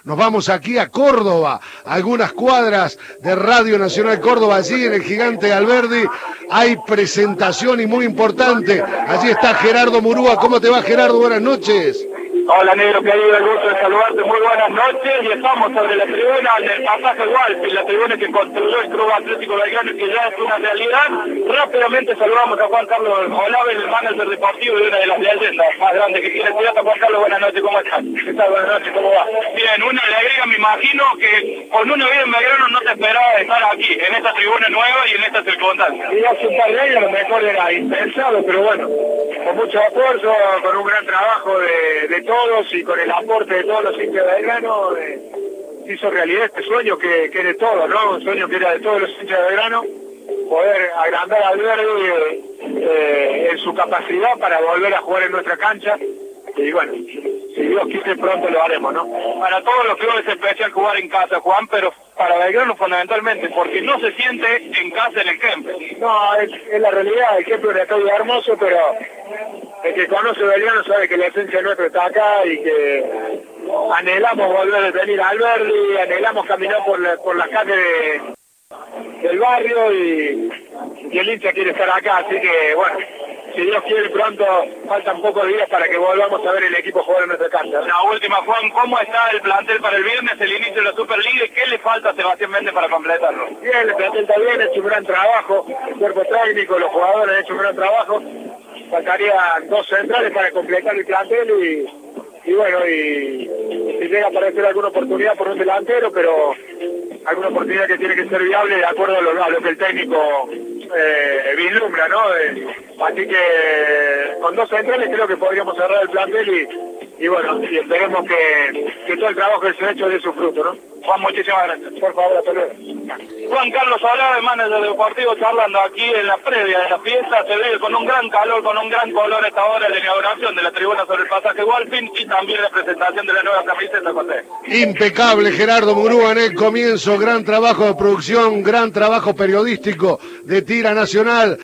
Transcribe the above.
nos vamos aquí a Córdoba, a algunas cuadras de Radio Nacional Córdoba, allí en el Gigante Alberdi hay presentación y muy importante. Allí está Gerardo Murúa. ¿Cómo te va, Gerardo? Buenas noches. Hola, negro querido, el gusto de saludarte, muy buenas noches, y estamos sobre la tribuna del pasaje Walpin, la tribuna que construyó el Club Atlético Belgrano y que ya es una realidad. Rápidamente saludamos a Juan Carlos Olave, el manager deportivo de una de las leyendas más grandes que tiene Pirata. Juan Carlos, buenas noches, ¿cómo estás? ¿Qué tal? Buenas noches, ¿cómo va? Bien, una alegría, me imagino que con una vida en Belgrano no te esperaba estar aquí, en esta tribuna nueva y en esta circunstancia. Y hace un par de años a lo mejor era impensado, pero bueno, con mucho esfuerzo, con un gran trabajo de todos y con el aporte de todos los hinchas de Belgrano, se hizo realidad este sueño que es de todos, ¿no? Un sueño que era de todos los hinchas de Belgrano, poder agrandar al verde en su capacidad para volver a jugar en nuestra cancha. Y bueno, si Dios quiere pronto lo haremos, ¿no? Para todos los clubes es especial jugar en casa, Juan, pero para Belgrano fundamentalmente, porque no se siente en casa en el Kempes. No, es la realidad, el Kempes es un estadio hermoso, pero el que conoce Belgrano sabe que la esencia nuestra está acá y que anhelamos volver a venir al Alberdi, anhelamos caminar por la calle del barrio y el hincha quiere estar acá, así que bueno, si Dios quiere pronto, faltan pocos días para que volvamos a ver el equipo jugar en nuestra cancha. La última, Juan, ¿cómo está el plantel para el viernes, el inicio de la Superliga, y qué le falta a Sebastián Méndez para completarlo? Bien, el plantel está bien, ha hecho un gran trabajo, el cuerpo técnico, los jugadores han hecho un gran trabajo, faltarían 2 centrales para completar el plantel y bueno, y si llega a aparecer alguna oportunidad por un delantero, pero alguna oportunidad que tiene que ser viable de acuerdo a lo que el técnico vislumbra, ¿no? Así que con 2 centrales creo que podríamos cerrar el plantel y bueno, y esperemos que todo el trabajo que se ha hecho dé su fruto, ¿no? Juan, muchísimas gracias. Por favor, hasta luego. Juan Carlos Olave, manager deportivo, charlando aquí en la previa de la fiesta. Se ve con un gran calor, con un gran color esta hora la inauguración de la tribuna sobre el pasaje Walpin y también la presentación de la nueva camiseta, José. Impecable Gerardo Murúa en el comienzo, gran trabajo de producción, gran trabajo periodístico de Tira Nacional.